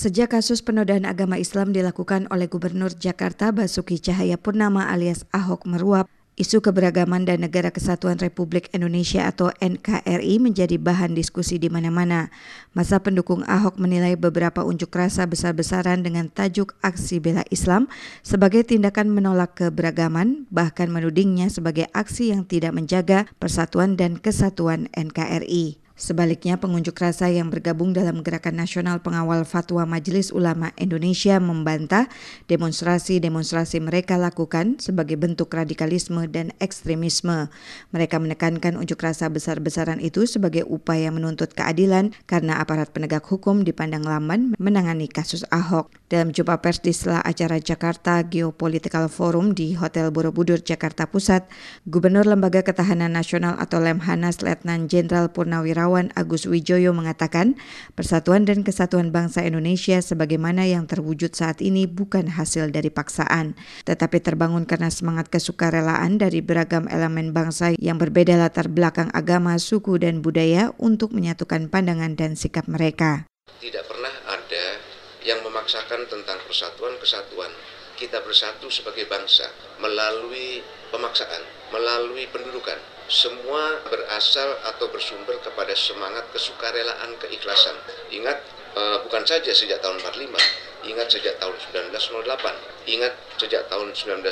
Sejak kasus penodaan agama Islam dilakukan oleh Gubernur Jakarta Basuki Cahayapurnama alias Ahok meruap, isu keberagaman dan Negara Kesatuan Republik Indonesia atau NKRI menjadi bahan diskusi di mana-mana. Masa pendukung Ahok menilai beberapa unjuk rasa besar-besaran dengan tajuk Aksi Bela Islam sebagai tindakan menolak keberagaman, bahkan menudingnya sebagai aksi yang tidak menjaga persatuan dan kesatuan NKRI. Sebaliknya, pengunjuk rasa yang bergabung dalam Gerakan Nasional Pengawal Fatwa Majelis Ulama Indonesia membantah demonstrasi-demonstrasi mereka lakukan sebagai bentuk radikalisme dan ekstremisme. Mereka menekankan unjuk rasa besar-besaran itu sebagai upaya menuntut keadilan karena aparat penegak hukum dipandang lamban menangani kasus Ahok. Dalam jumpa pers di sela acara Jakarta Geopolitical Forum di Hotel Borobudur, Jakarta Pusat, Gubernur Lembaga Ketahanan Nasional atau Lemhanas Letnan Jenderal Purnawirawan Agus Wijoyo mengatakan, persatuan dan kesatuan bangsa Indonesia sebagaimana yang terwujud saat ini bukan hasil dari paksaan, tetapi terbangun karena semangat kesukarelaan dari beragam elemen bangsa yang berbeda latar belakang agama, suku, dan budaya untuk menyatukan pandangan dan sikap mereka. Tidak pernah ada yang memaksakan tentang persatuan kesatuan. Kita bersatu sebagai bangsa melalui pemaksaan, melalui pendudukan. Semua berasal atau bersumber kepada semangat kesukarelaan, keikhlasan. Ingat, bukan saja sejak tahun 45, ingat sejak tahun 1908, ingat sejak tahun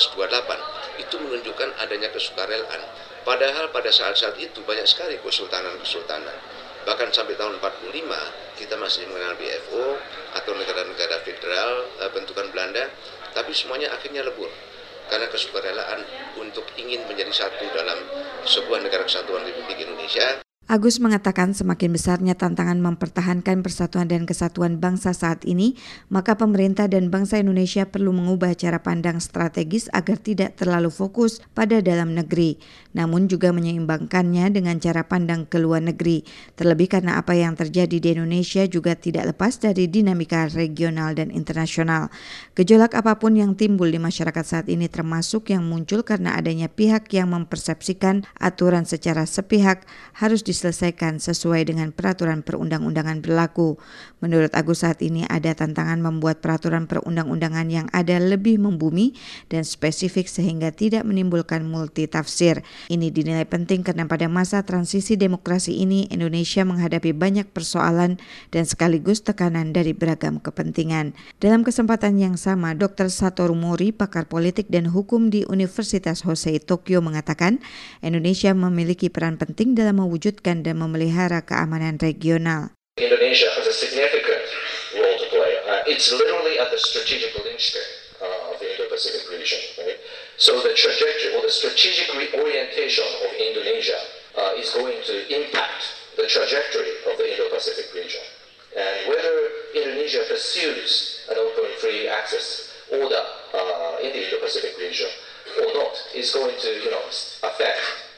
1928, itu menunjukkan adanya kesukarelaan. Padahal pada saat-saat itu banyak sekali kesultanan-kesultanan. Bahkan sampai tahun 45 kita masih mengenal BFO atau negara-negara federal bentukan Belanda, tapi semuanya akhirnya lebur karena kesukarelaan untuk ingin menjadi satu dalam sebuah negara kesatuan Republik Indonesia. Agus mengatakan semakin besarnya tantangan mempertahankan persatuan dan kesatuan bangsa saat ini, maka pemerintah dan bangsa Indonesia perlu mengubah cara pandang strategis agar tidak terlalu fokus pada dalam negeri, namun juga menyeimbangkannya dengan cara pandang ke luar negeri. Terlebih karena apa yang terjadi di Indonesia juga tidak lepas dari dinamika regional dan internasional. Gejolak apapun yang timbul di masyarakat saat ini termasuk yang muncul karena adanya pihak yang mempersepsikan aturan secara sepihak harus diselesaikan sesuai dengan peraturan perundang-undangan berlaku. Menurut Agus, saat ini ada tantangan membuat peraturan perundang-undangan yang ada lebih membumi dan spesifik sehingga tidak menimbulkan multitafsir. Ini dinilai penting karena pada masa transisi demokrasi ini Indonesia menghadapi banyak persoalan dan sekaligus tekanan dari beragam kepentingan. Dalam kesempatan yang sama, Dr. Satoru Mori, pakar politik dan hukum di Universitas Hosei Tokyo mengatakan, Indonesia memiliki peran penting dalam mewujudkan dan memelihara keamanan regional. Indonesia has a significant role to play. It's literally at the strategic linchpin of the Indo-Pacific region. Right? So the trajectory or the strategic orientation of Indonesia is going to impact the trajectory of the Indo-Pacific region. And whether Indonesia pursues an open free access order in the Indo-Pacific region or not is going to affect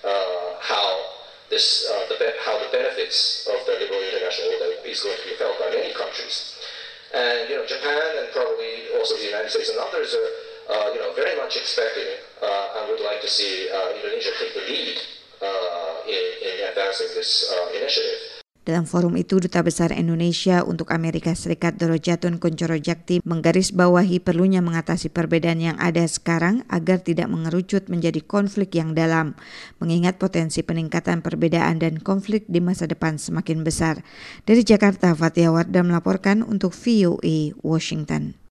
how the benefits of the liberal international order is going to be felt by many countries. And Japan and probably also the United States and others are very much expecting and would like to see Indonesia take the lead in advancing this initiative. Dalam forum itu, Duta Besar Indonesia untuk Amerika Serikat Dorojatun Kuncorojakti menggarisbawahi perlunya mengatasi perbedaan yang ada sekarang agar tidak mengerucut menjadi konflik yang dalam, mengingat potensi peningkatan perbedaan dan konflik di masa depan semakin besar. Dari Jakarta, Fathia Wardah melaporkan untuk VOA Washington.